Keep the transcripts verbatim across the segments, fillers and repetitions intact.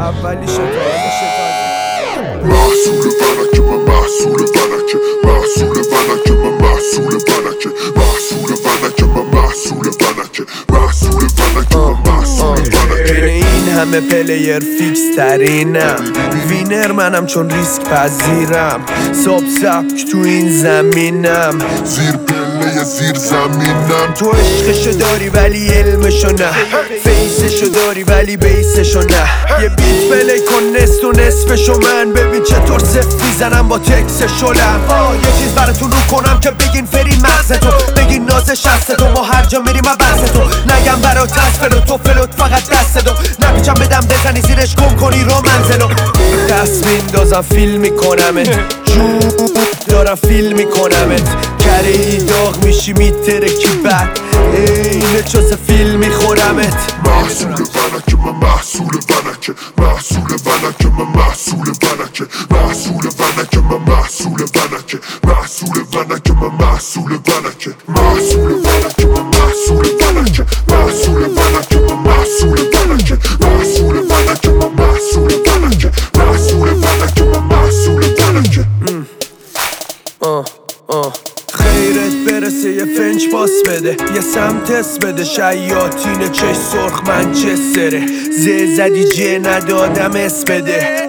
اولیشه تازه محصول فلکه من محصول فلکه محصول فلکه من محصول فلکه محصول فلکه من محصول فلکه محصول فلکه من محصول فلکه. بین این همه پلیر فیکس ترینم، وینر منم چون ریسک پذیرم، صبح سبک تو این زمینم، زیر پله زیر زمینم. تو عشقشو داری ولی علمشو نه، فیسشو داری ولی بیسشو نه. یه بیت پلی کن نصف و نصفشو من، ببین چطور صفت میزنم با تکس شلم. یه چیز براتون رو کنم که بگین فرین مغز تو، بگین ناز شست تو، ما هر جا میریم بحث تو. نگم برا تصفلو تو فلوت فقط دست دو، نپیچم بدم بزنی زیرش گم کنی رو منزلو. دست میندازم فیلم میکنمت، جون دارم فیلم میکنمت، کره ای داغ میشی میترکی بد، اینه چوز فیلم میخورمت. محصول فلکه من محصول فلکه محصول فلکه من محصول فلکه محصول فلکه من محصول فلکه محصول فلکه من محصول فلکه محصول فلکه من محصول فلکه محصول فلکه من محصول فلکه محصول فلکه من محصول فلکه محصول فلکه من محصول فلکه. آه آه خیرت برسه یه فنچ پاس بده، یه سمت اس بده، شیاطینه چش سرخ منچستره، زه زدی جه ندادم اس بده.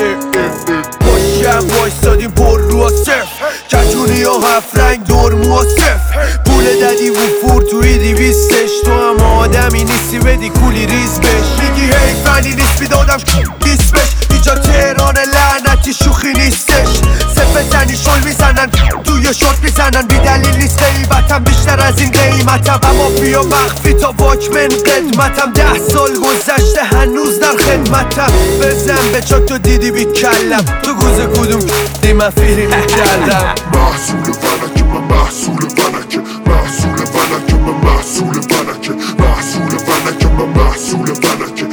پشم وایستادیم پر رو و صف، کتونی و هفت رنگ درمو و صف، پول دادی وفور توی دیویستش، تو هم آدمی نیستی بدی کولی ریز بش. میگی حیفنی نیست بیدادم دیست بش، اینجا تهران لعنتی شوخی نیستش، صف بزنی شل میزنن توی شورت میزنن، بی دلیل نیست قیمتم بیشتر از این قیمتم، اما بیا مخفی تا واکمن قدمتم، ده سال گذشته هنوز در خدمتم. بزن به چا تو دیدی بی کلم، تو گوزه کدوم دی من فیری میکردم. محصول فلکه من محصول فلکه محصول فلکه من محصول فلکه محصول فلکه من محصول فلکه